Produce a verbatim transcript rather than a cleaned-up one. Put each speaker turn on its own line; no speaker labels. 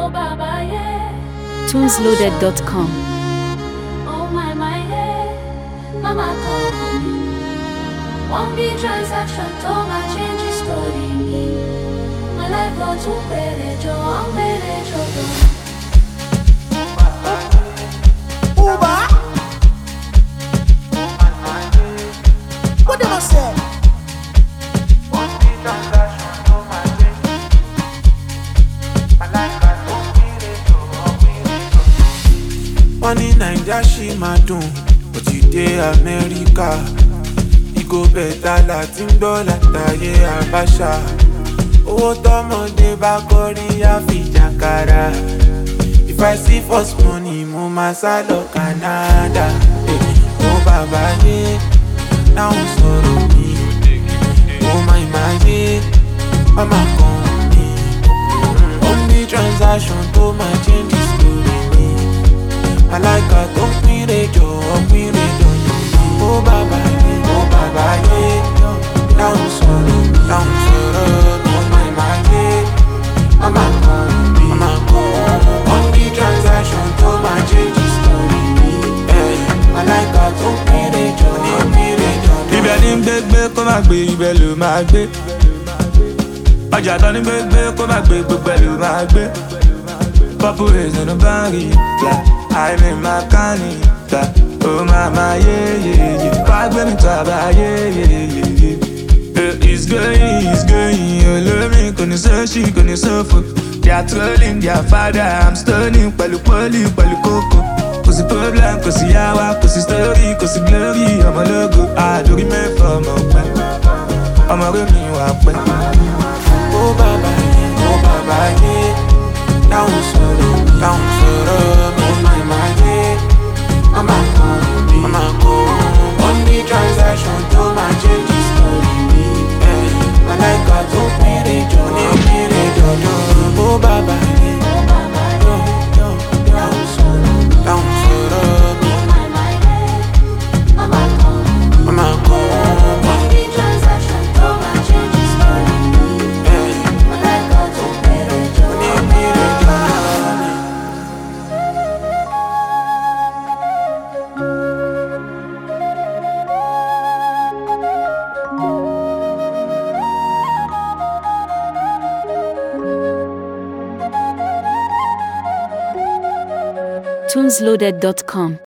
tunesloaded dot com.
Oh my my yeah, mama call me. One big transaction, told my change the story. My life got too bad, Joe, I'm bad, Joe.
Uber? What did I say?
Wọ́n ní Naija ṣì máa dùn, ó ti dé Amẹ́ríkà. Ìgò bẹ̀tà láti ń gbọ́ látàyè Abacha. Owó tọ́mọdé bá kọrí á fi jàkàrà. If I see first money, mo máa sá lọ Canada. Mo bàbá yé, láwọn sọ̀rọ̀ mi. Mo máa ìmáa yé, mama kan mi. Only transaction tó máa change the story. Aláìka tó ń pínre jọ pínre dọ̀yọ̀. Ó bàbá yé, ó bàbá yé. Láwọn sọ̀rọ̀, láwọn sọ̀rọ̀. Mo máa máa yé. Mama kan mi, mama kan. Only transaction tó máa change the story. Aláìka tó ń pínre jọ pínre dọ̀yọ̀.
Ibẹ̀ ní gbégbé kó má gbé ibẹ̀ ló máa gbé. Ọjà tán ní gbégbé kó má gbé gbogbo ẹ̀ ló máa gbé. Purple is in the body, black. I'm in my canita. Oh mama, yeah, yeah, yeah. Why when me talk about yeah, yeah, yeah, yeah. Uh, it's going, it's going. You love me, couldn't so she, couldn't so fuck. They are trolling their father. I'm stunning, palu poli, palu coco. Cause the problem, cause the hour, cause the story, cause the glory. I'm a logo. I do remember for my pen. I'm a remy, I'm pen.
Oh baba, oh baba, yeah. Down solo, down solo. Mama come, mama come. Only transaction to my change the story. I like her to pay the journey, pay the journey. Oh baba, yo, yo, down solo, down solo.
Mama come,
mama come.
only transaction to my change the story. I like her to pay the journey, pay the journey.
tunesloaded dot com.